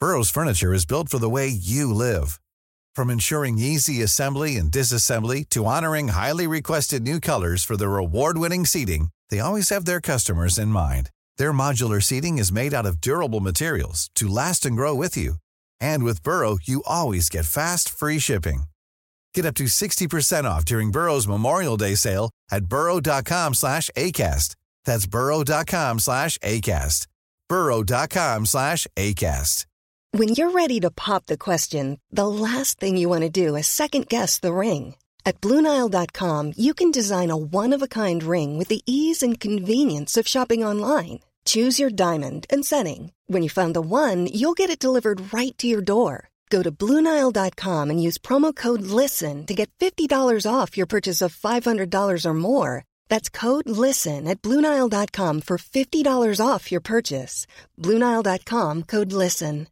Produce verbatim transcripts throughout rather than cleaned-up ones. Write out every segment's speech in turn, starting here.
Burrow's furniture is built for the way you live. From ensuring easy assembly and disassembly to honoring highly requested new colors for their award-winning seating, they always have their customers in mind. Their modular seating is made out of durable materials to last and grow with you. And with Burrow, you always get fast, free shipping. Get up to sixty percent off during Burrow's Memorial Day sale at burrow.com slash ACAST. That's burrow.com slash ACAST. burrow.com slash ACAST. When you're ready to pop the question, the last thing you want to do is second-guess the ring. At Blue Nile dot com, you can design a one-of-a-kind ring with the ease and convenience of shopping online. Choose your diamond and setting. When you find the one, you'll get it delivered right to your door. Go to Blue Nile dot com and use promo code LISTEN to get fifty dollars off your purchase of five hundred dollars or more. That's code LISTEN at Blue Nile dot com for fifty dollars off your purchase. Blue Nile dot com, code LISTEN.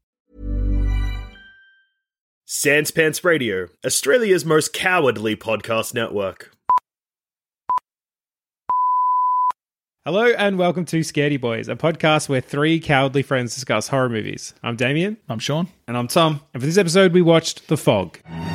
Sans Pants Radio, Australia's most cowardly podcast network. Hello and welcome to Scaredy Boys, a podcast where three cowardly friends discuss horror movies. I'm Damien. I'm Sean. And I'm Tom. And for this episode, we watched The Fog.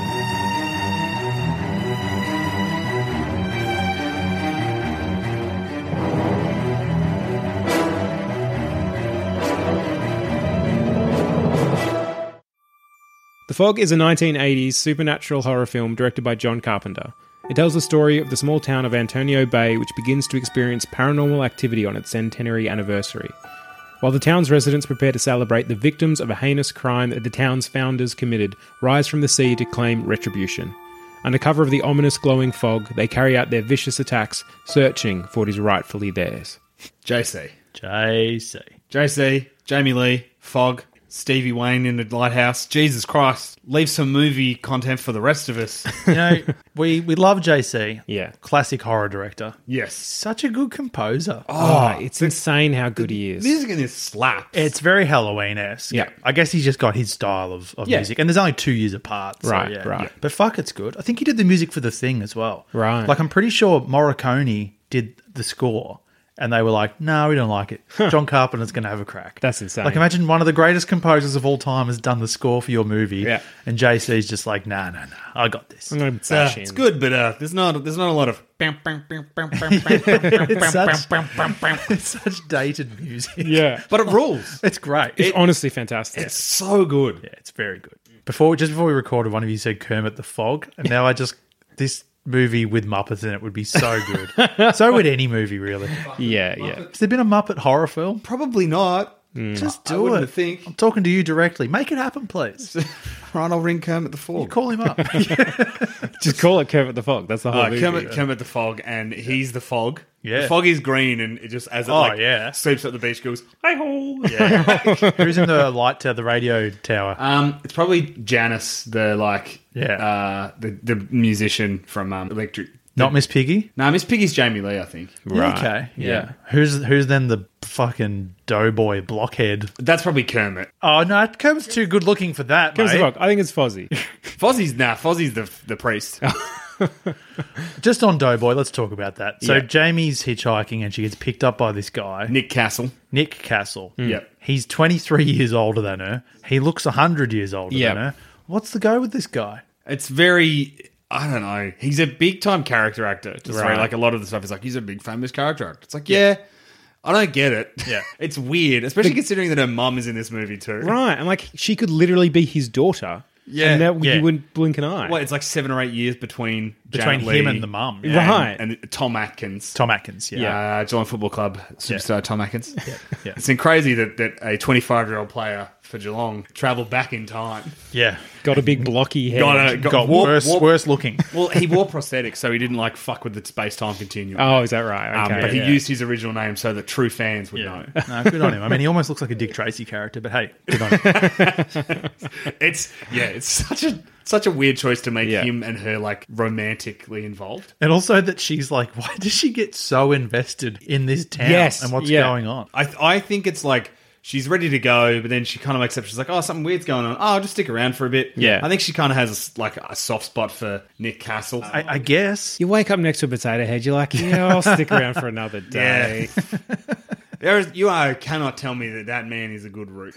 The Fog is a nineteen eighties supernatural horror film directed by John Carpenter. It tells the story of the small town of Antonio Bay, which begins to experience paranormal activity on its centenary anniversary. While the town's residents prepare to celebrate, the victims of a heinous crime that the town's founders committed rise from the sea to claim retribution. Under cover of the ominous glowing fog, they carry out their vicious attacks, searching for what is rightfully theirs. J C. J C. J C, Jamie Lee, Fog, Stevie Wayne in the Lighthouse. Jesus Christ. Leave some movie content for the rest of us. You know, we, we love J C. Yeah. Classic horror director. Yes. Such a good composer. Oh, it's insane how good he is. Music in this slaps. It's very Halloween-esque. Yeah. I guess he's just got his style of, of Yeah. music. And there's only two years apart. So Right, yeah. right. Yeah. But fuck, it's good. I think he did the music for The Thing as well. Right. Like, I'm pretty sure Morricone did the score. And they were like, no, we don't like it. John Carpenter's going to have a crack. That's insane. Like, imagine one of the greatest composers of all time has done the score for your movie. Yeah. And J C's just like, nah, nah, nah, I got this. I'm going to It's, uh, bash in. it's good, but uh, there's not there's not a lot of. it's, such, it's such dated music. Yeah. But it rules. It's great. It's It- honestly fantastic. It's so good. yeah, it's very good. Before, just before we recorded, one of you said Kermit the Fog. And now I just, this movie with Muppets in it would be so good. So would any movie, really. yeah, yeah. Has there been a Muppet horror film? Probably not. Just I do wouldn't it. think. I'm talking to you directly. Make it happen, please. Right, I'll ring Kermit the Fog. Call him up. Just call it Kermit the Fog. That's the whole Uh, movie. Kermit, Kermit the Fog, and he's the fog. Yeah. The fog is green, and it just as it Oh, like yeah. sweeps up the beach, goes hi ho. Yeah. Who's in the light tower, the radio tower? Um, it's probably Janice, the like, Yeah. uh, the the musician from um, Electric. Not Miss Piggy? No, Miss Piggy's Jamie Lee, I think. Right. Okay. Yeah. Yeah. Who's who's then the fucking doughboy blockhead? That's probably Kermit. Oh, no, Kermit's too good looking for that, Kermit the mate. Fog. I think it's Fozzie. Fozzie's nah, Fozzie's the the priest. Just on Doughboy, let's talk about that. So Yeah. Jamie's hitchhiking and she gets picked up by this guy, Nick Castle. Nick Castle. Yep. He's twenty-three years older than her. He looks one hundred years older Yep. than her. What's the go with this guy? It's very, I don't know. He's a big time character actor. Just Right. like a lot of the stuff is like he's a big famous character actor. It's like yeah, I don't get it. Yeah. It's weird, especially considering that her mum is in this movie too. Right. And like, she could literally be his daughter. Yeah. And that, Yeah. you wouldn't blink an eye. Well, it's like seven or eight years between Between Janet him Leigh and the mum. and, Yeah. Right. and Tom Atkins. Tom Atkins, yeah. Uh, Geelong Football Club superstar Tom Atkins. Yeah. It's been crazy that, that a twenty-five-year-old player for Geelong travelled back in time. Yeah. Got a big blocky head. Got a- Got warp- worse, warp- worse looking. Well, he wore prosthetics, so he didn't like fuck with the space-time continuum. Oh, is that right? Um, Okay. but he yeah. used his original name so that true fans would Yeah. know. No, good on him. I mean, he almost looks like a Dick Tracy character, but hey, good on him. It's yeah, it's such a such a weird choice to make Yeah. him and her like romantically involved. And also that she's like, why does she get so invested in this town Yes, and what's yeah. going on? I I think it's like she's ready to go, but then she kind of makes up. She's like, "Oh, something weird's going on. Oh, I'll just stick around for a bit." Yeah. I think she kind of has like a soft spot for Nick Castle. I, I guess. You wake up next to a potato head, you're like, yeah, I'll stick around for another day. There is, you are cannot tell me that that man is a good root.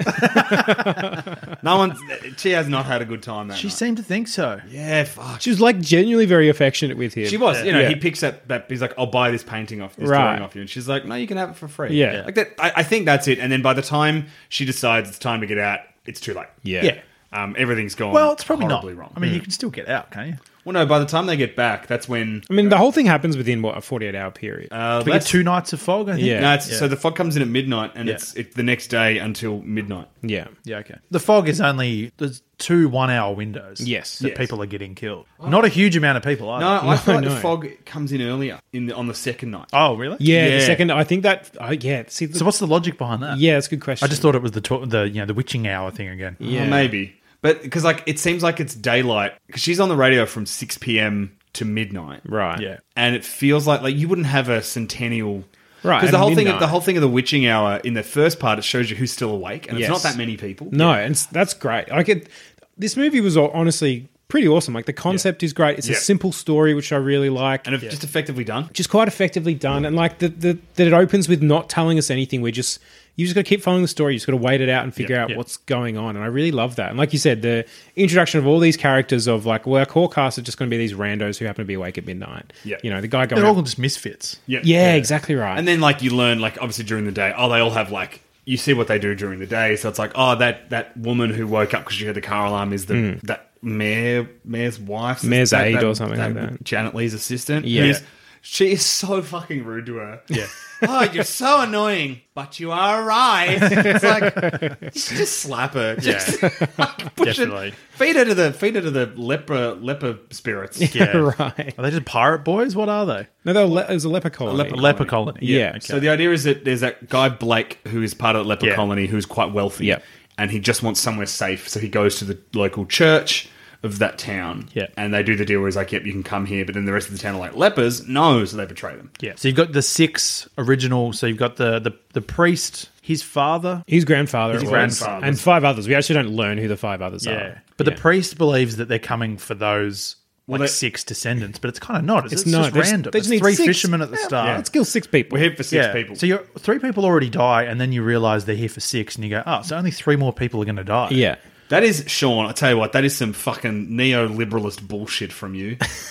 No one, she has not had a good time that She night. seemed to think so. Yeah, fuck. She was like genuinely very affectionate with him. She was, you know, Yeah. he picks up that, he's like, I'll buy this painting off, this Right. drawing off you. And she's like, no, you can have it for free. Yeah. Like that, I, I think that's it. And then by the time she decides it's time to get out, it's too late. Yeah. Yeah. Um, everything's gone Well, it's probably not. horribly wrong. I mean, you can still get out, can't you? well, no, by the time they get back, that's when... I mean, the whole thing happens within, what, a forty-eight hour period? Uh, We get that's- two nights of fog, I think. Yeah. No, it's, Yeah. so the fog comes in at midnight, and Yeah. it's it's the next day until midnight. yeah. Yeah, okay. The fog is only there's two one-hour windows. Yes. that Yes. people are getting killed. Not a huge amount of people, are No, they? I feel like no. the fog comes in earlier in the, on the second night. Oh, really? Yeah, the Yeah. second, I think that, oh, yeah. See, the, So what's the logic behind that? yeah, that's a good question. I just thought it was the to- the you know the witching hour thing again. Yeah. Well, maybe. But because like it seems like it's daylight because she's on the radio from six p.m. to midnight. Right. Yeah. And it feels like like you wouldn't have a centennial. Right, Because the at whole thing, midnight. the whole thing of the witching hour in the first part, it shows you who's still awake, and Yes. it's not that many people. No, and s- that's great. Like it, this movie was all- honestly pretty awesome. Like the concept is great. It's Yeah. a simple story, which I really like. and it's just effectively done. just quite effectively done, and like the, the that it opens with not telling us anything. We're just you just got to keep following the story. You just got to wait it out and figure Yeah, out yeah. what's going on. And I really love that. And like you said, the introduction of all these characters of like, well, our core cast are just going to be these randos who happen to be awake at midnight. Yeah. you know, the guy going. They're all out- just misfits. Yeah, yeah, exactly right. And then like you learn like obviously during the day, oh, they all have like you see what they do during the day. So it's like, oh, that that woman who woke up because she heard the car alarm is the that mayor mayor's wife, Mayor's that, aide or something like that. Janet Leigh's assistant. Yeah. who's- she is so fucking rude to her. Yeah. Oh, you're so annoying, but you are right. It's like you should just slap her. Just like, push Definitely. It, feed her to the feed her to the leper leper spirits. Yeah. right. Are they just pirate boys? What are they? No, there le- there's a leper colony. leper- Leper colony. Yeah. okay. So the idea is that there's that guy Blake who is part of the leper Yeah. colony who's quite wealthy, Yep. and he just wants somewhere safe. So he goes to the local church of that town, Yeah. and they do the deal where he's like, "Yep, you can come here," but then the rest of the town are like, "Lepers, no," so they betray them. Yeah. So you've got the six original. So you've got the the, the priest, his father. His grandfather, His it was, grandfather. and five others. We actually don't learn who the five others Yeah. are. But Yeah. the priest believes that they're coming for those like they- six descendants, but it's kind of not. Is It's it? It's not. just They just- random. they just It's need three six. fishermen at the Yeah, start. let's kill six people. We're here for six yeah. people. So you're, three people already die, and then you realize they're here for six, and you go, oh, so only three more people are going to die. Yeah. That is, Sean, I tell you what, that is some fucking neoliberalist bullshit from you.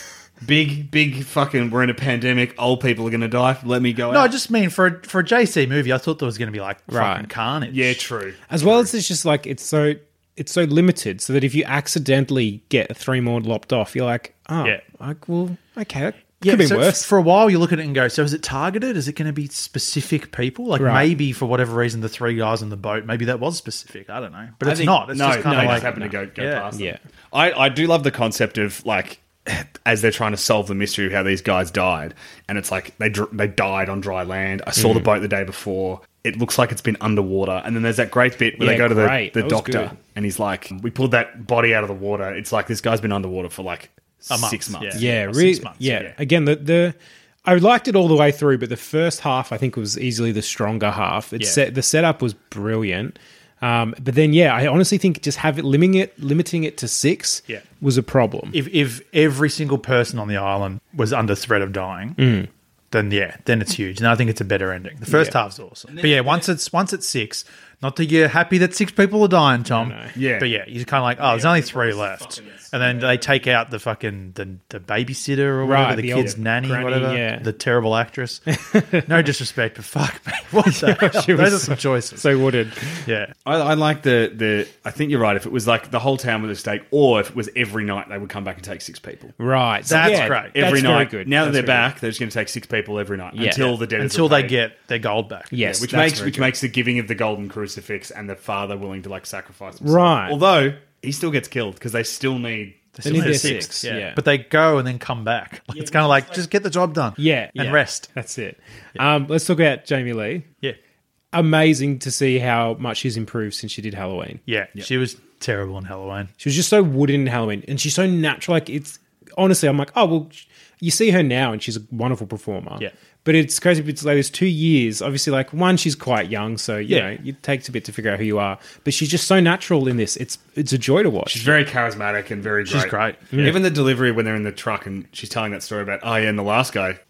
big, big fucking, we're in a pandemic, old people are going to die, let me go No, I out. just mean for a, for a J C movie, I thought there was going to be like Right. fucking carnage. Yeah, true. As well as it's just like it's so it's so limited, so that if you accidentally get three more lopped off, you're like, oh, Yeah. like, well, okay, that Yeah, could be so worse. for a while you look at it and go, so is it targeted? Is it going to be specific people? Like Right. maybe for whatever reason, the three guys on the boat, maybe that was specific. I don't know, but I it's think- not. It's no, just kind no, of it like just happened to go, go yeah. past them. Yeah. I, I do love the concept of like as they're trying to solve the mystery of how these guys died, and it's like they dr- they died on dry land. I Mm. saw the boat the day before. It looks like it's been underwater, and then there's that great bit where Yeah, they go to the, great. the That was doctor, good. and he's like, "We pulled that body out of the water." It's like this guy's been underwater for like A month, six months. yeah. yeah, or really, six months, yeah. yeah. Again, the the I liked it all the way through, but the first half I think was easily the stronger half. It Yeah. set the setup was brilliant. Um, but then, yeah, I honestly think just have it limiting it, limiting it to six, Yeah. was a problem. If if every single person on the island was under threat of dying, Mm. then yeah, then it's huge, and I think it's a better ending. The first Yeah. half's awesome, but yeah, once it's once it's six, not that you're happy that six people are dying, Tom. no. Yeah. but yeah, you're kind of like, oh, there's only three left, and then they take out the fucking the, the babysitter or whatever, Right, the, the kid's old nanny, granny, whatever, yeah. the terrible actress. No disrespect, but fuck me, what the hell? She Those was are some choices. So wooded. yeah, I, I like the the. I think you're right. If it was like the whole town with a stake, or if it was every night, they would come back and take six people. Right. So, That's yeah, great. That's Every very night. good. Now that That's they're very back, they're just going to take six people every night Yeah. until the debt is until they repaid. get their gold back. good. Yes, which that's makes very which good. makes the giving of the golden crucifix and the father willing to like sacrifice himself. Right. Although he still gets killed because they still need. They need Still their have six, yeah. yeah. But they go and then come back. Like, it's kind of like, just get the job done. Yeah, And yeah. rest. That's it. Um, let's talk about Jamie Lee. Yeah. Amazing to see how much she's improved since she did Halloween. Yeah. She was terrible in Halloween. She was just so wooden in Halloween, and she's so natural. Like it's honestly, I'm like, oh well, you see her now, and she's a wonderful performer. Yeah. But it's crazy. It's like there's two years. Obviously, like one, she's quite young, so you Yeah. know it takes a bit to figure out who you are. But she's just so natural in this. It's it's a joy to watch. She's very charismatic and very great. She's great. Even the delivery when they're in the truck and she's telling that story about, oh yeah, and the last guy,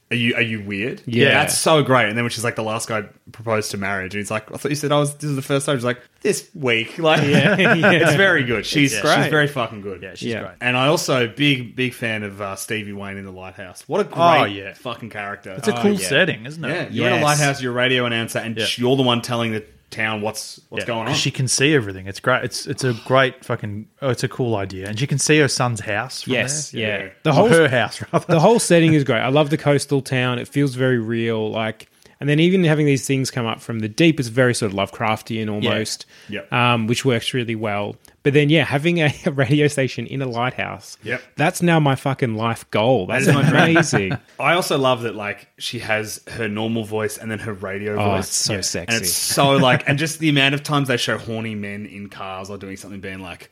Are you are you weird? Yeah. That's so great. And then when she's like, the last guy proposed to marriage, and he's like, I thought you said I was this is the first time. She's like, this week. Like Yeah, yeah. it's very good. She's It's she's great. very fucking good. Yeah, she's Yeah. great. And I also big big fan of uh, Stevie Wayne in The Lighthouse. What a great Oh, yeah. fucking character. It's a Oh, cool yeah. setting, isn't it? Yeah, you're in a Yes. lighthouse, you're a radio announcer, and Yeah. you're the one telling the town what's what's Yeah, going on. 'cause she can see everything. It's great. It's it's a great fucking. Oh, it's a cool idea, and she can see her son's house. From Yes, there. yeah. Yeah. The Or whole her house rather. the whole setting is great. I love the coastal town. It feels very real. Like, and then even having these things come up from the deep is very sort of Lovecraftian almost, Yep. um, which works really well. But then, yeah, having a, a radio station in a lighthouse, Yep. that's now my fucking life goal. That's is my dream. amazing. I also love that like she has her normal voice and then her radio Oh, voice. it's so sexy. And it's so like, and just the amount of times they show horny men in cars or doing something, being like,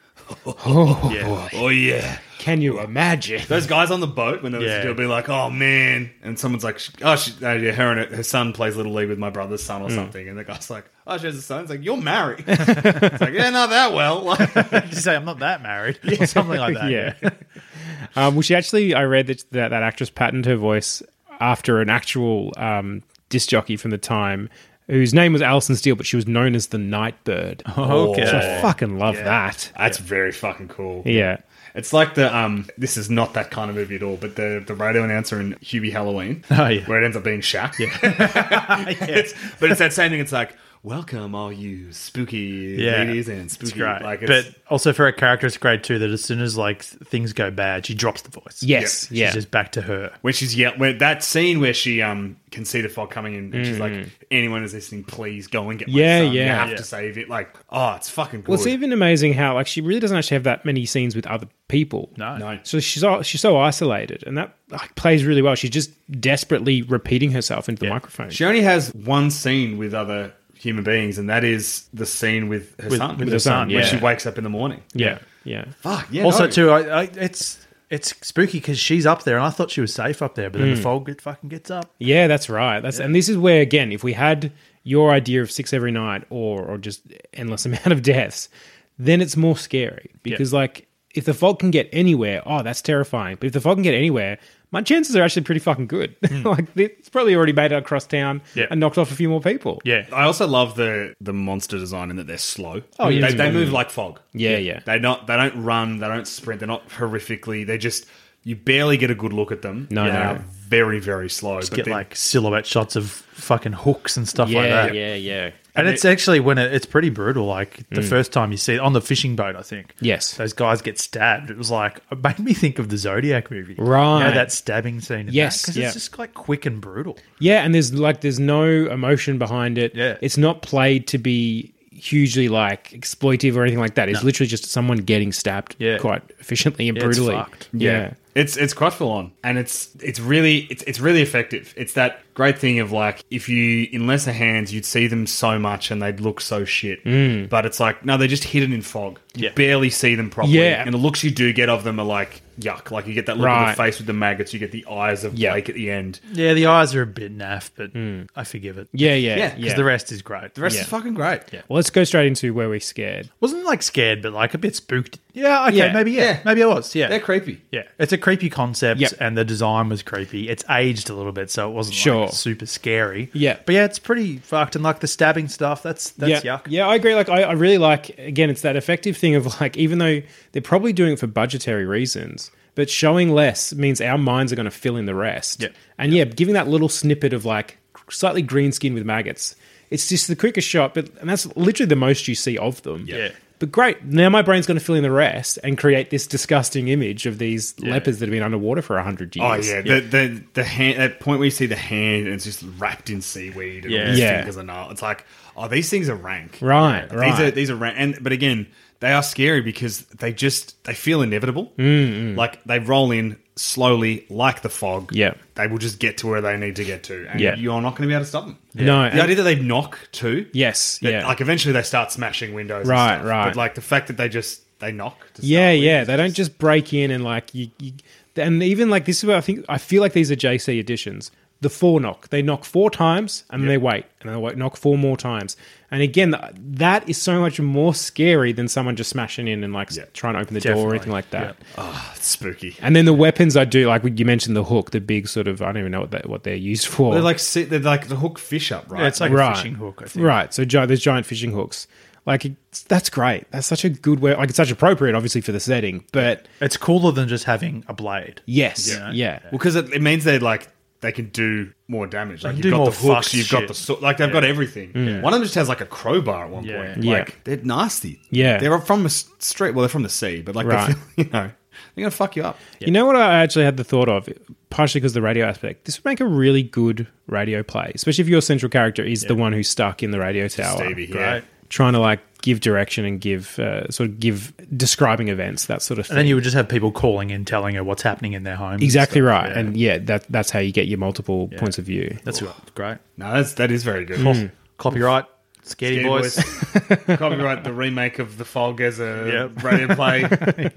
oh, yeah, oh yeah. Can you imagine? Those guys on the boat when they Yeah. yeah. will be like, oh man, and someone's like, oh, she, uh, yeah, her and her, her son plays little league with my brother's son or something, and the guy's like, oh, she has a son. It's like, you're married. It's like, yeah, not that well. Like, You say I'm not that married, or something like that. Yeah. um, well, she actually, I read that, that that actress patented her voice after an actual um, disc jockey from the time whose name was Alison Steele, but she was known as the Nightbird. Okay. So I fucking love that. that's very fucking cool. Yeah. It's like the um. This is not that kind of movie at all, but the the radio announcer in Hubie Halloween, Oh, yeah. where it ends up being Shaq. Yeah, it's, but it's that same thing. It's like, welcome all you spooky Yeah. ladies and spooky. It's great. Like, it's, but also for her character, it's great too that as soon as like things go bad, she drops the voice. Yes. She's Yeah. just back to her. when she's yell, when that scene where she um can see the fog coming in, and she's like, anyone is listening, please go and get my Yeah, son. You yeah. have Yeah. to save it. Like, oh, it's fucking good. Well, it's even amazing how like she really doesn't actually have that many scenes with other people. No. No. So she's all, she's so isolated, and that like, plays really well. She's just desperately repeating herself into the microphone. She only has one scene with other human beings, and that is the scene with her With- son. with her son, when yeah. she wakes up in the morning. yeah, yeah. Fuck yeah. Also no. too, I, I, it's it's spooky because she's up there, and I thought she was safe up there, but then the fog it fucking gets up. Yeah, that's right. That's and this is where again, if we had your idea of six every night or or just endless amount of deaths, then it's more scary because like if the fog can get anywhere, oh, that's terrifying. But if the fog can get anywhere, my chances are actually pretty fucking good. like it's probably already made it across town Yeah. and knocked off a few more people. Yeah, I also love the the monster design in that they're slow. Oh, yeah, they, it's they fun. move like fog. Yeah, yeah. They not they don't run. They don't sprint. They're not horrifically. They just you barely get a good look at them. No, They no. are very very slow. just but get then- like silhouette shots of fucking hooks and stuff yeah, like that. yeah, yeah. And, And it's it- actually when it, it's pretty brutal. Like the first time you see it on the fishing boat, I think. Yes. those guys get stabbed. It was like it made me think of the Zodiac movie, Right. You know, that stabbing scene. in Yes, that, 'cause yeah. it's just like quick and brutal. Yeah, and there's like there's no emotion behind it. Yeah. It's not played to be hugely like exploitive or anything like that. It's literally just someone getting stabbed Yeah. quite efficiently and Yeah, it's brutally. fucked. Yeah. It's it's quite full on, and it's it's really it's it's really effective. It's that great thing of like if you in lesser hands you'd see them so much and they'd look so shit, mm. but it's like no, they're just hidden in fog. You Yeah. barely see them properly, Yeah. and the looks you do get of them are like yuck. Like you get that look Right. of the face with the maggots, you get the eyes of Yeah. Blake at the end. Yeah, the eyes are a bit naff, but I forgive it. Yeah, yeah, Yeah, yeah. 'cause because the rest is great. The rest Yeah. is fucking great. Yeah. Well, let's go straight into where we're scared. Wasn't like scared, but like a bit spooked. Yeah, okay, Yeah. maybe yeah. Yeah. maybe I was. Yeah, They're creepy. yeah. It's a creepy concept, Yep. and the design was creepy. It's aged a little bit, so it wasn't Sure. like super scary. Yeah. but yeah, it's pretty fucked. And like the stabbing stuff, that's that's yeah, yuck. yeah, I agree. Like, I, I really like again, it's that effective thing of like, even though they're probably doing it for budgetary reasons, but showing less means our minds are going to fill in the rest. Yeah. And yeah, giving that little snippet of like slightly green skin with maggots, it's just the quickest shot, but and that's literally the most you see of them. Yeah. But great, now my brain's going to fill in the rest and create this disgusting image of these leopards that have been underwater for a hundred Oh years. yeah, the the the hand that point where you see the hand and it's just wrapped in seaweed and Yeah. all these Yeah. fingers and all. It's like, oh, these things are rank. Right, These right. are these are rank. And but again, they are scary because they just they feel inevitable. Mm, Like they roll in slowly, like the fog. Yeah. they will just get to where they need to get to, and Yeah. you're not going to be able to stop them. No, The and- idea that they knock too. Yes, that, yeah. Like eventually they start smashing windows. Right, and stuff. right. But like the fact that they just they knock. To start Yeah, with yeah. is They don't just break in and like you, you. And even like this is where I think I feel like these are J C editions. the four knock. They knock four times and then they wait, and then they knock four more times. And again, th- that is so much more scary than someone just smashing in and like Yeah. trying to open the Definitely. door or anything like that. Yeah. Oh, it's spooky. And then the weapons I do, like you mentioned the hook, the big sort of, I don't even know what, they, what they're used for. They're like si- they're like the hook fish up, right? Yeah, it's like Right. a fishing hook, I think. Right, so gi- there's giant fishing hooks. Like, it's, that's great. That's such a good way. Like, it's such appropriate, obviously, for the setting. But It's cooler than just having a blade. yes, Yeah. yeah. Well, because it, it means they're like they can do more damage. Like can you've do got more the hooks, fucked you've got shit. the so- like they've got everything. One of them just has like a crowbar at one Yeah. point. Yeah. Like they're nasty. Yeah. they're from the s- street. Well, they're from the sea, but like Right. they're, you know, they're gonna fuck you up. You know what I actually had the thought of, partially because of the radio aspect? This would make a really good radio play, especially if your central character is the one who's stuck in the radio tower. Stevie, yeah. Great. Trying to like give direction and give uh, sort of give describing events, that sort of thing. And then you would just have people calling in, telling her what's happening in their home. exactly and right. stuff. Yeah. And yeah, that that's how you get your multiple points of view. That's great. No, that's that is very good. Mm. Copyright, Scaredy Scaredy Boys. Boys. Copyright the remake of The Fog as a Yep. radio play.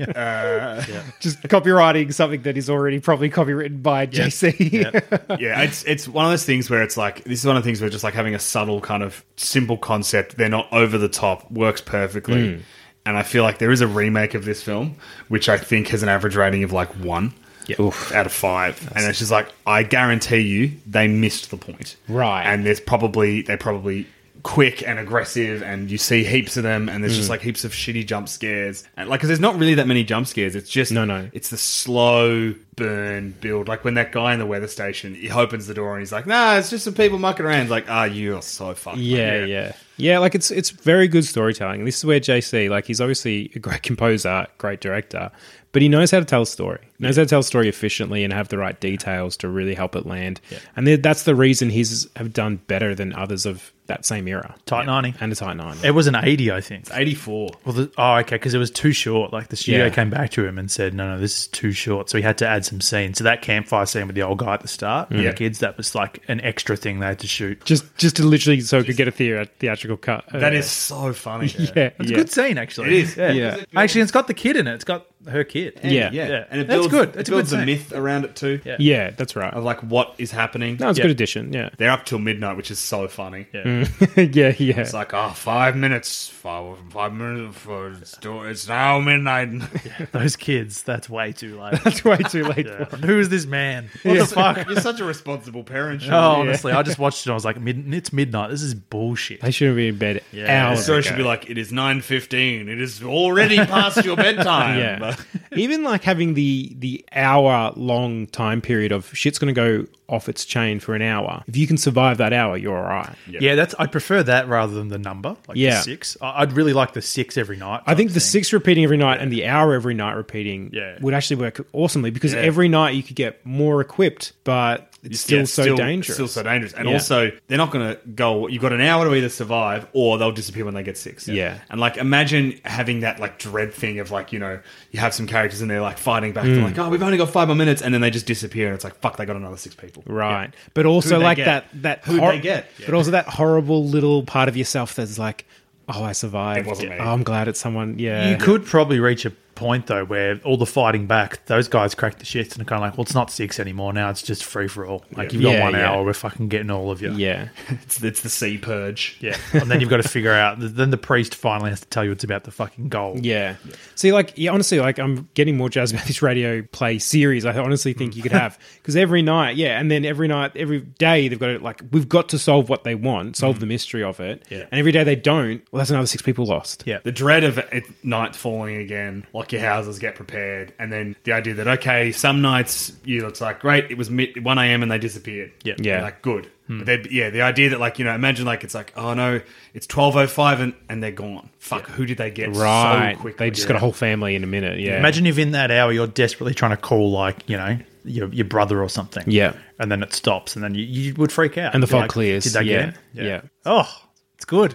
uh, Just copywriting something that is already probably copywritten by J C. Yeah. Yeah, it's it's one of those things where it's like this is one of the things where just like having a subtle kind of simple concept. They're not over the top. Works perfectly. And I feel like there is a remake of this film, which I think has an average rating of like one Oof. out of five. And it's just like I guarantee you they missed the point. Right. And there's probably they're probably quick and aggressive, and you see heaps of them, and there's Mm. just like heaps of shitty jump scares, and like because there's not really that many jump scares. It's just No, no. it's the slow burn build. Like when that guy in the weather station, he opens the door and he's like, "Nah, it's just some people mucking around." It's like, ah, you're so fucked. Yeah, Like, yeah, yeah. Like it's it's very good storytelling. This is where J C, like, he's obviously a great composer, great director, but he knows how to tell a story. He knows how to tell a story efficiently and have the right details to really help it land. And th- that's the reason he's have done better than others of that same era. Type ninety. And a Type nine. It was an eighty, I think. eighty-four. Well, the, oh, okay, because it was too short. Like the studio Yeah. came back to him and said, "No, no, this is too short." So he had to add some scenes. So that campfire scene with the old guy at the start, Yeah. the kids, that was like an extra thing they had to shoot. Just just to literally so it could get a thea- theatrical cut. That Uh, is so funny. yeah, It's yeah. a good scene, actually. It is. Yeah. Yeah. Actually, it's got the kid in it. It's got her kid. Yeah. yeah, Yeah. and it That's builds, good. It It's a builds good a scene. myth around it too. Yeah. Yeah, that's right. Of like what is happening. That was a Yeah. good addition, yeah. They're up till midnight, which is so funny. Yeah. yeah, yeah. It's like, oh, five minutes, five, five minutes for it's, do- it's now midnight. Those kids, that's way too late. That's way too late Yeah. for Who is this man? What the fuck? You're such a responsible parent. Sean. Oh, honestly, I just watched it and I was like, Mid- it's midnight. This is bullshit. They shouldn't be in bed Yeah. hours The story ago. should be like, it is nine fifteen. It is already past your bedtime. Yeah. But- Even like having the the hour long time period of shit's going to go off its chain for an hour. If you can survive that hour, you're all right. Yeah, that's. I'd prefer that rather than the number, like Yeah. the six. I- I'd really like the six every night. I think type the thing. six repeating every night and the hour every night repeating Yeah. would actually work awesomely because every night you could get more equipped, but it's still Yeah, so dangerous. Still so dangerous. And Yeah. also, they're not going to go, you've got an hour to either survive or they'll disappear when they get six. Yeah. And like, imagine having that like dread thing of like, you know, you have some characters and they're like fighting back. Mm. They're like, oh, we've only got five more minutes. And then they just disappear and it's like, fuck, they got another six people. Right. But also Who'd they like get? that that Who'd they get? But also that horrible little part of yourself that's like, oh, I survived. It wasn't me. Oh, I'm glad it's someone. Yeah. You could probably reach a point though where all the fighting back, those guys crack the shits and are kind of like, well, it's not six anymore now. It's just free for all. Like you've got Yeah, one yeah. hour, we're fucking getting all of you. Yeah. It's, it's the sea purge. Yeah. And then you've got to figure out. Then the priest finally has to tell you it's about the fucking gold. Yeah. See, like, yeah, honestly, like, I'm getting more jazzed about this radio play series. I honestly think you could have because every night, yeah, and then every night, every day, they've got to like, we've got to solve what they want, solve the mystery of it. Yeah. And every day they don't. Well, that's another six people lost. Yeah. The dread of it, night falling again, lock your houses, get prepared, and then the idea that okay, some nights you it's like great, it was mid one a.m. and they disappeared. Yeah. Yeah. You're like good. But they'd- yeah, the idea that like you know, imagine like it's like oh no, it's twelve oh five and and they're gone. Fuck, who did they get Right. so quickly? They just got a whole family in a minute. Yeah. Imagine if in that hour you're desperately trying to call, like, you know, your, your brother or something. Yeah. And then it stops and then you, you would freak out. And the You'd be fog like, clears. Did they Yeah. get it? Yeah. Oh, it's good.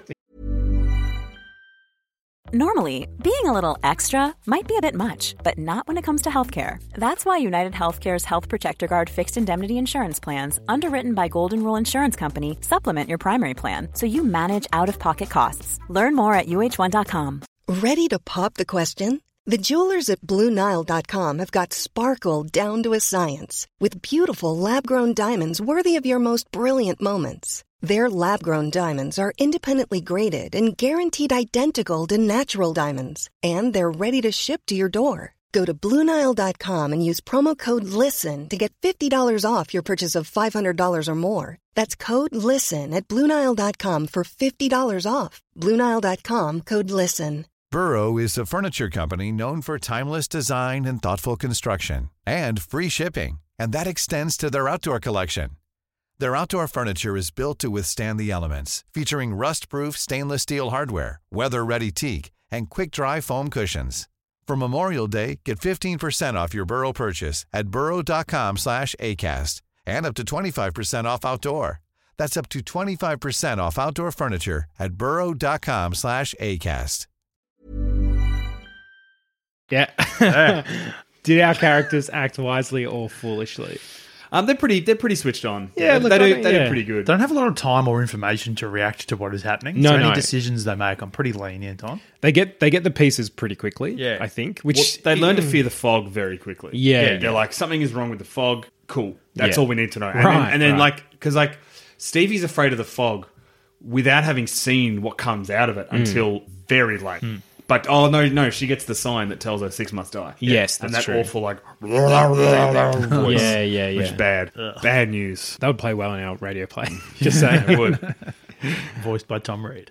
Normally, being a little extra might be a bit much, but not when it comes to healthcare. That's why United Healthcare's Health Protector Guard fixed indemnity insurance plans, underwritten by Golden Rule Insurance Company, supplement your primary plan so you manage out-of-pocket costs. Learn more at U H one dot com. Ready to pop the question? The jewelers at Blue Nile dot com have got sparkle down to a science with beautiful lab-grown diamonds worthy of your most brilliant moments. Their lab-grown diamonds are independently graded and guaranteed identical to natural diamonds, and they're ready to ship to your door. Go to Blue Nile dot com and use promo code LISTEN to get fifty dollars off your purchase of five hundred dollars or more. That's code LISTEN at Blue Nile dot com for fifty dollars off. Blue Nile dot com, code LISTEN. Burrow is a furniture company known for timeless design and thoughtful construction, and free shipping, and that extends to their outdoor collection. Their outdoor furniture is built to withstand the elements, featuring rust-proof stainless steel hardware, weather-ready teak, and quick-dry foam cushions. For Memorial Day, get fifteen percent off your Burrow purchase at burrow dot com slash acast, and up to twenty-five percent off outdoor. That's up to twenty-five percent off outdoor furniture at burrow dot com slash acast. Yeah. Did our characters act wisely or foolishly? Um, they're pretty. They're pretty switched on. Yeah, they, look, they do. I mean, They yeah. do pretty good. They don't have a lot of time or information to react to what is happening. No, so no. any decisions they make, I'm pretty lenient on. They get they get the pieces pretty quickly. Yeah. I think. Which Well, they learn to fear the fog very quickly. Yeah, they're yeah. like something is wrong with the fog. Cool. That's Yeah. all we need to know. And Right, then, and then right. like because like Stevie's afraid of the fog without having seen what comes out of it Hmm. until very late. But oh no, no, she gets the sign that tells her six must die. Yes, and that's that true. awful like voice, Yeah, yeah, yeah. which is bad, bad news. That would play well in our radio play. Just saying. It would. Voiced by Tom Reed.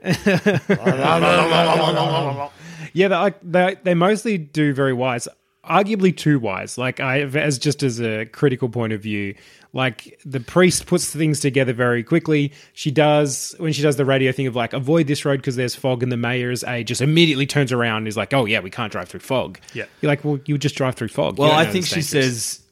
Yeah, they, like they they mostly do very wise, arguably too wise. Like I, as just as a critical point of view, like the priest puts things together very quickly. She does when she does the radio thing of like avoid this road because there's fog, and the mayor's aide just immediately turns around and is like, "Oh yeah, we can't drive through fog." Yeah. You're like, "Well, you just drive through fog." You Well, don't I know think it's she dangerous. says,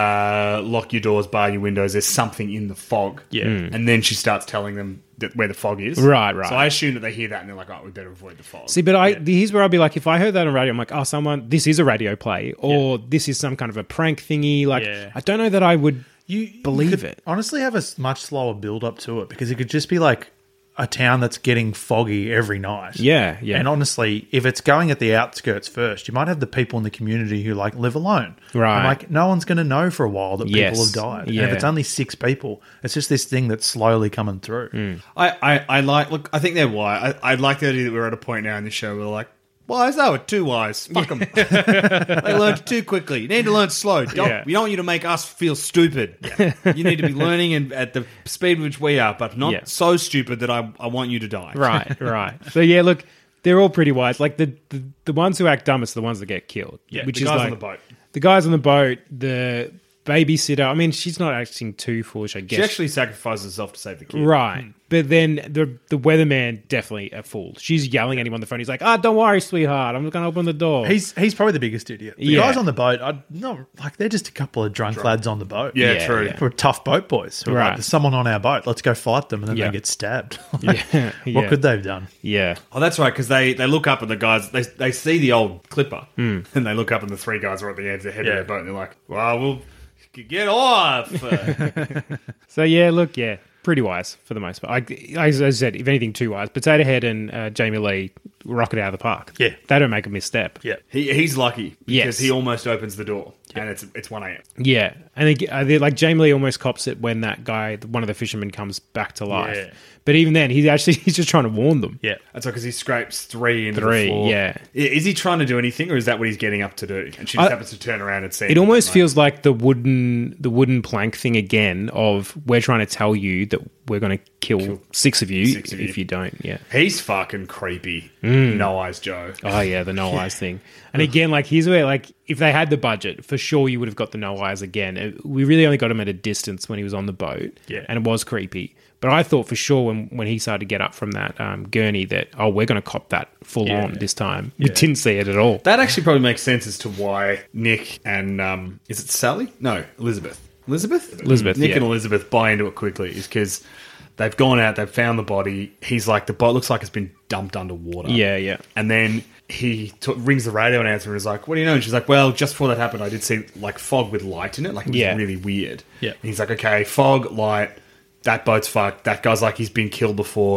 uh, lock your doors, bar your windows. There's something in the fog. Yeah. Mm. And then she starts telling them that where the fog is. Right, right. So I assume that they hear that and they're like, oh, we better avoid the fog. See, but I here's where I'll be like, if I heard that on radio, I'm like, oh, someone, this is a radio play, or this is some kind of a prank thingy. Like, Yeah. I don't know that I would You believe you could it. honestly have a s- much slower build up to it because it could just be like a town that's getting foggy every night. Yeah, yeah. And honestly, if it's going at the outskirts first, you might have the people in the community who like live alone. Right. And like no one's going to know for a while that Yes. people have died. And Yeah. if it's only six people, it's just this thing that's slowly coming through. I, I, I like, look, I think they're wise. I, I like the idea that we're at a point now in the show where we're like, wise? Oh, we're too wise. Fuck them. They learned too quickly. You need to learn slow. Don't, Yeah. We don't want you to make us feel stupid. You need to be learning and at the speed which we are, but not Yeah. so stupid that I, I want you to die. Right, right. So yeah, look, they're all pretty wise. Like the the, the ones who act dumbest are the ones that get killed. Yeah, which the is guys like, on the boat. The guys on the boat, the babysitter. I mean, she's not acting too foolish, I guess. She actually sacrifices herself to save the kid. Right. But then the the weatherman definitely a fool. She's yelling at him on the phone. He's like, ah, don't worry, sweetheart. I'm going to open the door. He's he's probably the biggest idiot. The Yeah. guys on the boat, I no, like they're just a couple of drunk, lads on the boat. Yeah, Yeah, true. yeah. We're tough boat boys. Who are Right. like, there's someone on our boat. Let's go fight them, and then Yeah. they get stabbed. Yeah, What yeah. could they have done? Yeah. Oh, that's right, because they, they look up and the guys, they they see the old clipper, Hmm. and they look up and the three guys are at the edge, the head Yeah. of their boat, and they're like, well, we'll get off. Uh, So yeah, look, yeah, pretty wise for the most part. I, as I said, if anything, too wise. Potato Head and uh, Jamie Lee rock it out of the park. Yeah. They don't make a misstep. Yeah. he He's lucky because Yes. he almost opens the door, and it's it's one a.m. Yeah, and they, uh, they're like Jamie Lee almost cops it when that guy, one of the fishermen, comes back to life. Yeah. But even then, he's actually he's just trying to warn them. Yeah. That's right, because he scrapes three into Three, the floor. yeah. I- Is he trying to do anything, or is that what he's getting up to do? And she just I- happens to turn around and see It him. almost Like, feels like the wooden the wooden plank thing again of we're trying to tell you that we're going to kill, six of you six of if you. you don't. Yeah. he's fucking creepy. No eyes, Joe. Oh yeah, the no eyes thing. And again, like here's where like if they had the budget, for sure you would have got the no eyes again. It- we really only got him at a distance when he was on the boat. Yeah. And it was creepy. But I thought for sure when, when he started to get up from that um, gurney that, oh, we're going to cop that full Yeah. on this time. We didn't see it at all. That actually probably makes sense as to why Nick and um, is it Sally? No, Elizabeth. Elizabeth. Elizabeth, Nick yeah. and Elizabeth buy into it quickly is because they've gone out, they've found the body. He's like the boat looks like it's been dumped underwater. Yeah, yeah. And then he t- rings the radio announcer and is like, "What do you know?" And she's like, "Well, just before that happened, I did see like fog with light in it. Like it was Yeah. really weird." Yeah. And he's like, "Okay, fog, light. That boat's fucked. That guy's like he's been killed before.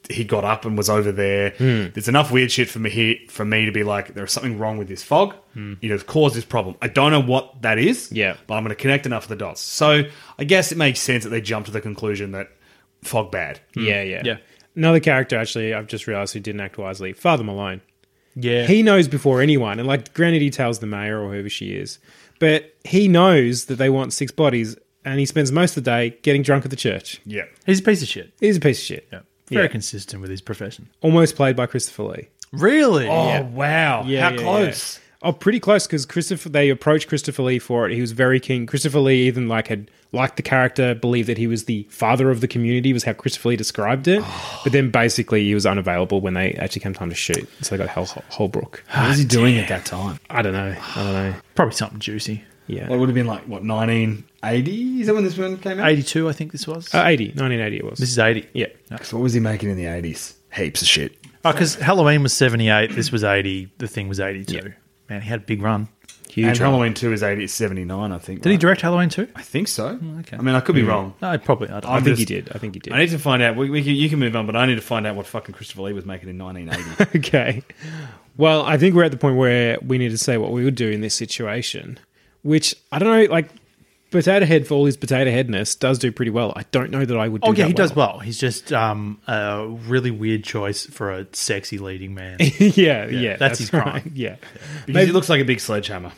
he got up and was over there. Hmm. There's enough weird shit for me for me to be like, there's something wrong with this fog. Hmm. It has caused this problem. I don't know what that is. Yeah. But I'm going to connect enough of the dots. So I guess it makes sense that they jump to the conclusion that fog bad. Yeah, yeah. Yeah. Another character, actually, I've just realised who didn't act wisely. Father Malone. Yeah. He knows before anyone. And, like, granted, he tells the mayor or whoever she is. But he knows that they want six bodies, and he spends most of the day getting drunk at the church. Yeah. He's a piece of shit. He's a piece of shit. Yeah. Very Yeah. consistent with his profession. Almost played by Christopher Lee. Really? Oh, wow. Yeah, How yeah, close. yeah. Oh, pretty close, because Christopher. They approached Christopher Lee for it. He was very keen. Christopher Lee even like had liked the character, believed that he was the father of the community, was how Christopher Lee described it. But then basically he was unavailable when they actually came time to shoot. So they got Hol- Holbrook. What was he doing at that time? I don't know. I don't know. Probably something juicy. Yeah. Well, it would have been like, what, nineteen eighty? Is that when this one came out? eighty-two, I think this was. Uh, eighty. nineteen eighty it was. This is eighty. Yeah. So what was he making in the eighties? Heaps of shit. Oh, because Halloween was seventy-eight, this was eighty, the thing was eighty-two. Yeah. Man, he had a big run. Huge. And run. Halloween two is eighty, seventy-nine, I think. Did he right? direct Halloween too? I think so. okay. I mean, I could be wrong. No, probably. I, don't I I'm think just- he did. I think he did. I need to find out. We, we can, you can move on, but I need to find out what fucking Christopher Lee was making in nineteen eighty. Okay. Well, I think we're at the point where we need to say what we would do in this situation, which I don't know, like Potato Head, for all his potato headness, does do pretty well. I don't know that I would do Oh, yeah, that he does well. He's just um, a really weird choice for a sexy leading man. yeah, yeah, that's his crime. right. Yeah. Because he looks like a big sledgehammer.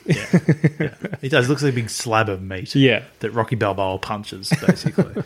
He does. Looks like a big slab of meat. Yeah. That Rocky Balboa punches, basically.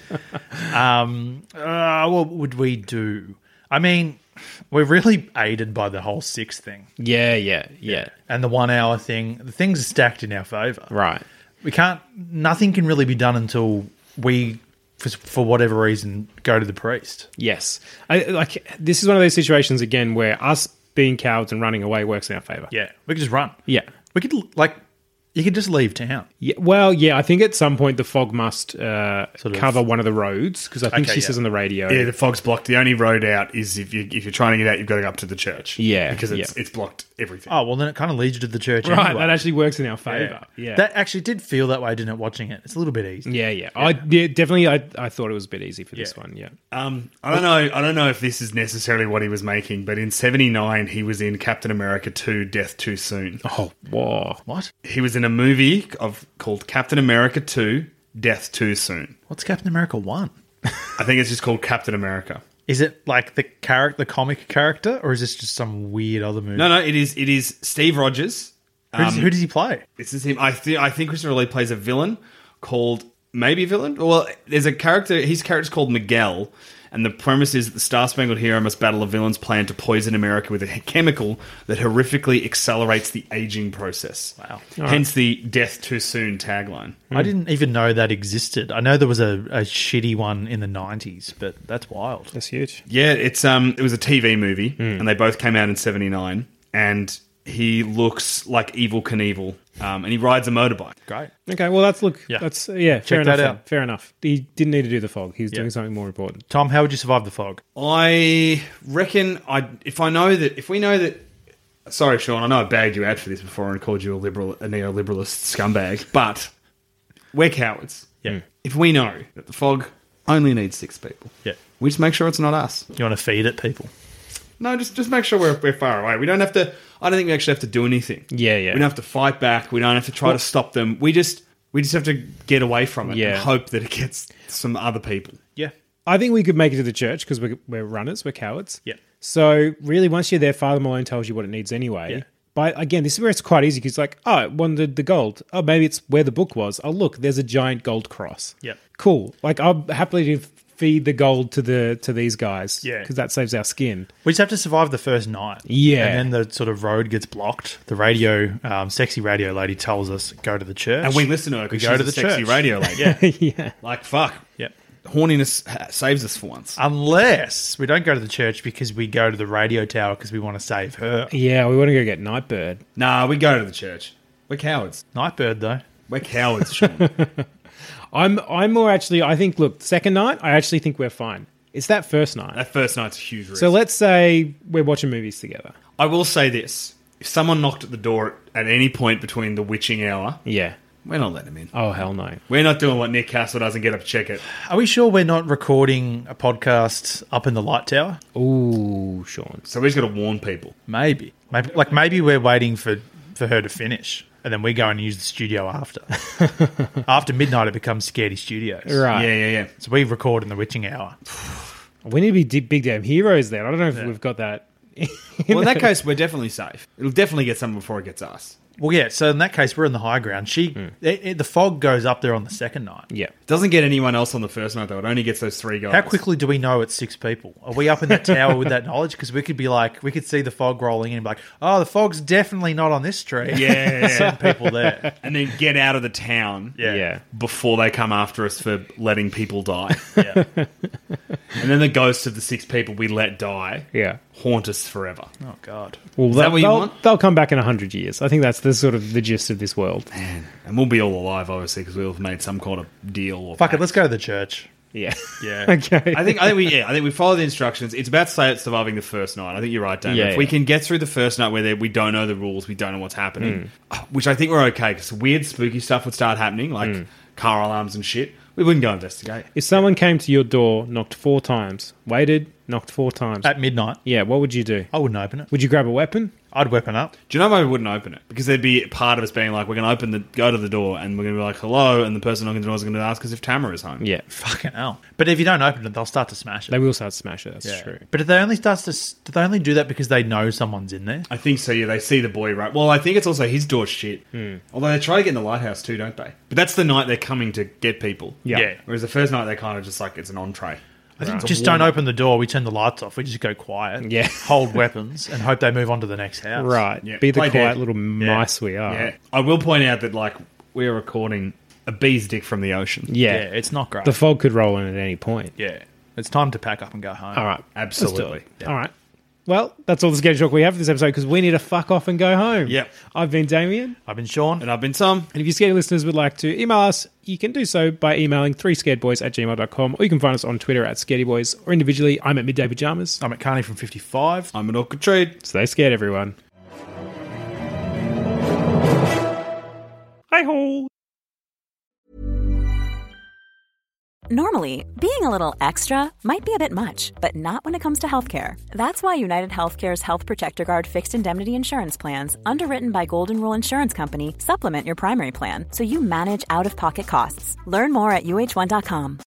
um, uh, what would we do? I mean, we're really aided by the whole six thing. Yeah, yeah, yeah. And the one hour thing. The things are stacked in our favour. Right. We can't, nothing can really be done until we, for, for whatever reason, go to the priest. Yes. I, like, this is one of those situations, again, where us being cowards and running away works in our favour. Yeah. We could just run. Yeah. We could, like, you could just leave town. Yeah, well, yeah, I think at some point the fog must uh, Sort of- cover one of the roads, because I think Okay, she yeah. says on the radio. Yeah, the fog's blocked. The only road out is if you if you're trying to get out, you've got to go up to the church. Yeah, because it's yeah. it's blocked everything. Oh, well, then it kind of leads you to the church Right, anyway. that actually works in our favour. Yeah. That actually did feel that way, didn't it, watching it? It's a little bit easy. yeah, yeah. I yeah, definitely I, I thought it was a bit easy for this Yeah. one, yeah. Um, I don't know. I don't know if this is necessarily what he was making, but in seventy-nine he was in Captain America two: Death Too Soon. Oh, whoa. What? He was in a movie of called Captain America two: Death Too Soon. What's Captain America one? I think it's just called Captain America. Is it like the character, the comic character, or is this just some weird other movie? No, no, it is. It is Steve Rogers. Who, does, Um, who does he play? This is him. I think. I think Christopher Lee plays a villain called maybe a villain. Well, there's a character. His character's called Miguel, and the premise is that the Star Spangled Hero must battle a villain's plan to poison America with a chemical that horrifically accelerates the aging process. Wow. Hence the "Death Too Soon" tagline. I didn't even know that existed. I know there was a, a shitty one in the nineties, but that's wild. That's huge. Yeah, it's um, it was a T V movie, and they both came out in seventy-nine. And he looks like Evel Knievel, um, and he rides a motorbike. Great. Okay, well, that's, look, Yeah. that's, uh, yeah, fair Check enough. that then. out. Fair enough. He didn't need to do the fog. He was Yeah. doing something more important. Tom, how would you survive the fog? I reckon I if I know that if we know that. Sorry, Sean, I know I bagged you out for this before and called you a liberal, a neoliberalist scumbag, but we're cowards. Yeah. If we know that the fog only needs six people, Yeah. we just make sure it's not us. You want to feed it, people? No, just just make sure we're we're far away. We don't have to. I don't think we actually have to do anything. Yeah, yeah. We don't have to fight back. We don't have to try to stop them. We just we just have to get away from it Yeah. and hope that it gets some other people. Yeah. I think we could make it to the church because we're, we're runners, we're cowards. Yeah. So really, once you're there, Father Malone tells you what it needs anyway. Yeah. But again, this is where it's quite easy because, like, oh, it wanted the gold. Oh, maybe it's where the book was. Oh, look, there's a giant gold cross. Yep. Cool. Like, I'll happily feed the gold to the to these guys. Yeah. Because that saves our skin. We just have to survive the first night. Yeah. And then the sort of road gets blocked. The radio, um, sexy radio lady tells us, go to the church. And we listen to her because We go she's to a the sexy church. radio lady. Yeah. Yeah. Like, fuck. Yep. Horniness ha- saves us for once. Unless we don't go to the church because we go to the radio tower because we want to save her. Yeah, we want to go get Nightbird. Nah, we go to the church. We're cowards. Nightbird, though. We're cowards, Sean. I'm I'm more actually, I think, look, second night, I actually think we're fine. It's that first night. That first night's a huge risk. So let's say we're watching movies together. I will say this. If someone knocked at the door at any point between the witching hour, Yeah. We're not letting him in. Oh, hell no. We're not doing what Nick Castle does and get up to check it. Are we sure we're not recording a podcast up in the light tower? Ooh, Sean. So we just got to warn people. Maybe. Maybe like maybe we're waiting for, for her to finish, and then we go and use the studio after. After midnight, it becomes Scaredy Studios. Right. Yeah, yeah, yeah. So we record in the witching hour. We need to be di- big damn heroes then. I don't know if Yeah. we've got that. Well, in that case, we're definitely safe. It'll definitely get someone before it gets us. Well, yeah. So in that case, we're in the high ground. She, Hmm. it, it- the fog goes up there on the second night. Yeah. It doesn't get anyone else on the first night, though. It only gets those three guys. How quickly do we know it's six people? Are we up in that tower with that knowledge? Because we could be like, we could see the fog rolling in and be like, oh, the fog's definitely not on this street. Yeah. Send people there. And then get out of the town Yeah. Yeah. before they come after us for letting people die. Yeah. And then the ghosts of the six people we let die Yeah. haunt us forever. Oh, God. Well, that they'll, what you they'll, want? they'll come back in a hundred years. I think that's the sort of the gist of this world. And we'll be all alive, obviously, because we'll have made some kind of deal. Or Fuck it, pact. let's go to the church. Yeah. Yeah. Okay. I think I think we yeah I think we follow the instructions. It's about surviving the first night. I think you're right, Damon. Yeah, if we yeah. can get through the first night where they, we don't know the rules, we don't know what's happening, which I think we're okay because weird spooky stuff would start happening, like car alarms and shit. We wouldn't go investigate. If someone came to your door, knocked four times, waited, knocked four times, At midnight, yeah, what would you do? I wouldn't open it. Oh. Would you grab a weapon? I'd weapon up. Do you know why we wouldn't open it? Because there'd be part of us being like, we're going to open the go to the door and we're going to be like, hello, and the person knocking the door is going to ask us if Tamara is home. Yeah. Fucking hell. But if you don't open it, they'll start to smash it. They will start to smash it, that's Yeah. true. But if they only start to, do they only do that because they know someone's in there? I think so. Yeah, they see the boy right. Well, I think it's also his door shit. Although they try to get in the lighthouse too, don't they? But that's the night they're coming to get people. Yeah. Yeah. Whereas the first night they're kind of just like it's an entree. I think Right. just don't open the door. We turn the lights off. We just go quiet. Yeah. Hold weapons and hope they move on to the next house. Right. Yeah. Be the Play quiet dead. little mice we are. Yeah, I will point out that like we are recording a bee's dick from the ocean. Yeah. Yeah, it's not great. The fog could roll in at any point. yeah. It's time to pack up and go home. All right. Absolutely. Let's do it. All right. Well, that's all the schedule talk we have for this episode because we need to fuck off and go home. Yep. I've been Damien. I've been Sean. And I've been Tom. And if you scaredy listeners would like to email us, you can do so by emailing three scared boys at gmail dot com, or you can find us on Twitter at scaredyboys, or individually, I'm at Midday Pajamas. I'm at Carney from fifty-five. I'm an Orchid Trade. Stay scared, everyone. Hi-ho! Normally, being a little extra might be a bit much, but not when it comes to healthcare. That's why United Healthcare's Health Protector Guard fixed indemnity insurance plans, underwritten by Golden Rule Insurance Company, supplement your primary plan so you manage out-of-pocket costs. Learn more at U H one dot com.